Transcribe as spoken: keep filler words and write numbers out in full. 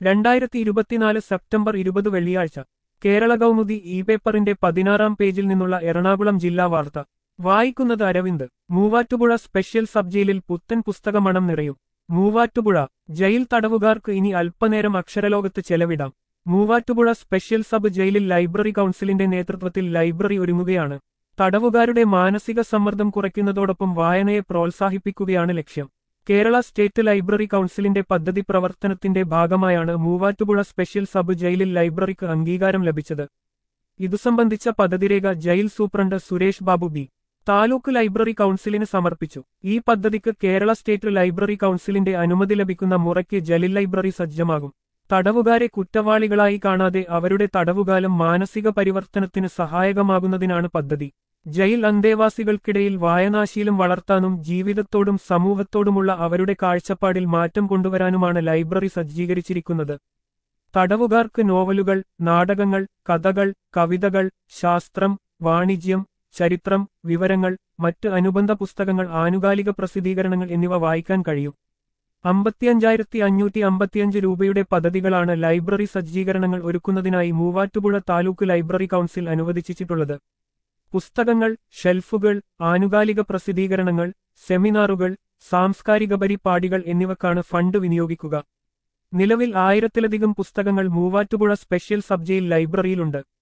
രണ്ടായിരത്തി ഇരുപത്തിനാല് സെപ്റ്റംബർ ഇരുപത് വെള്ളിയാഴ്ച കേരള കൗമുദി ഇ പേപ്പറിന്റെ പതിനാറാം പേജിൽ നിന്നുള്ള എറണാകുളം ജില്ലാ വാർത്ത വായിക്കുന്നത് അരവിന്ദ്. മൂവാറ്റുപുഴ സ്പെഷ്യൽ സബ് ജയിലിൽ പുത്തൻ പുസ്തകമണം നിറയും. മൂവാറ്റുപുഴ ജയിൽ തടവുകാർക്ക് ഇനി അല്പനേരം അക്ഷരലോകത്ത് ചെലവിടാം. മൂവാറ്റുപുഴ സ്പെഷ്യൽ സബ് ജയിലിൽ ലൈബ്രറി കൗൺസിലിന്റെ നേതൃത്വത്തിൽ ലൈബ്രറി ഒരുങ്ങുകയാണ്. തടവുകാരുടെ മാനസിക സമ്മർദ്ദം കുറയ്ക്കുന്നതോടൊപ്പം വായനയെ പ്രോത്സാഹിപ്പിക്കുകയാണ് ലക്ഷ്യം. കേരള സ്റ്റേറ്റ് ലൈബ്രറി കൗൺസിലിന്റെ പദ്ധതി പ്രവർത്തനത്തിന്റെ ഭാഗമായാണ് മൂവാറ്റുപുഴ സ്പെഷ്യൽ സബ് ജയിലിൽ ലൈബ്രറിക്ക് അംഗീകാരം ലഭിച്ചത്. ഇതു സംബന്ധിച്ച പദ്ധതിരേഖ jail superintendent Suresh Babu B taluk library കൗൺസിലിന് സമർപ്പിച്ചു. ഈ പദ്ധതിക്ക് കേരള സ്റ്റേറ്റ് ലൈബ്രറി കൗൺസിലിന്റെ അനുമതി ലഭിക്കുന്ന മുറയ്ക്ക് ജയിൽ ലൈബ്രറി സജ്ജമാകും. തടവുകാരെ കുറ്റവാളികളായി കാണാതെ അവരുടെ തടവുകാലം മാനസിക പരിവർത്തനത്തിന് സഹായകമാകുന്നതിനാണ് പദ്ധതി. ജയിൽ അന്തേവാസികൾക്കിടയിൽ വായനാശീലം വളർത്താനും ജീവിതത്തോടും സമൂഹത്തോടുമുള്ള അവരുടെ കാഴ്ചപ്പാടിൽ മാറ്റം കൊണ്ടുവരാനുമാണ് ലൈബ്രറി സജ്ജീകരിച്ചിരിക്കുന്നത്. തടവുകാർക്ക് നോവലുകൾ, നാടകങ്ങൾ, കഥകൾ, കവിതകൾ, ശാസ്ത്രം, വാണിജ്യം, ചരിത്രം, വിവരങ്ങൾ, മറ്റ് അനുബന്ധ പുസ്തകങ്ങൾ, ആനുകാലിക പ്രസിദ്ധീകരണങ്ങൾ എന്നിവ വായിക്കാൻ കഴിയും. അമ്പത്തിയഞ്ചായിരത്തി അഞ്ഞൂറ്റി അമ്പത്തിയഞ്ച് രൂപയുടെ പദ്ധതികളാണ് ലൈബ്രറി സജ്ജീകരണങ്ങൾ ഒരുക്കുന്നതിനായി മൂവാറ്റുപുഴ താലൂക്ക് ലൈബ്രറി കൗൺസിൽ അനുവദിച്ചിട്ടുള്ളത്. പുസ്തകങ്ങൾ, ഷെൽഫുകൾ, ആനുകാലിക പ്രസിദ്ധീകരണങ്ങൾ, സെമിനാറുകൾ, സാംസ്കാരിക പരിപാടികൾ എന്നിവക്കാണ് ഫണ്ട് വിനിയോഗിക്കുക. നിലവിൽ ആയിരത്തിലധികം പുസ്തകങ്ങൾ മൂവാറ്റുപുഴ സ്പെഷ്യൽ സബ് ജയിൽ ലൈബ്രറിയിലുണ്ട്.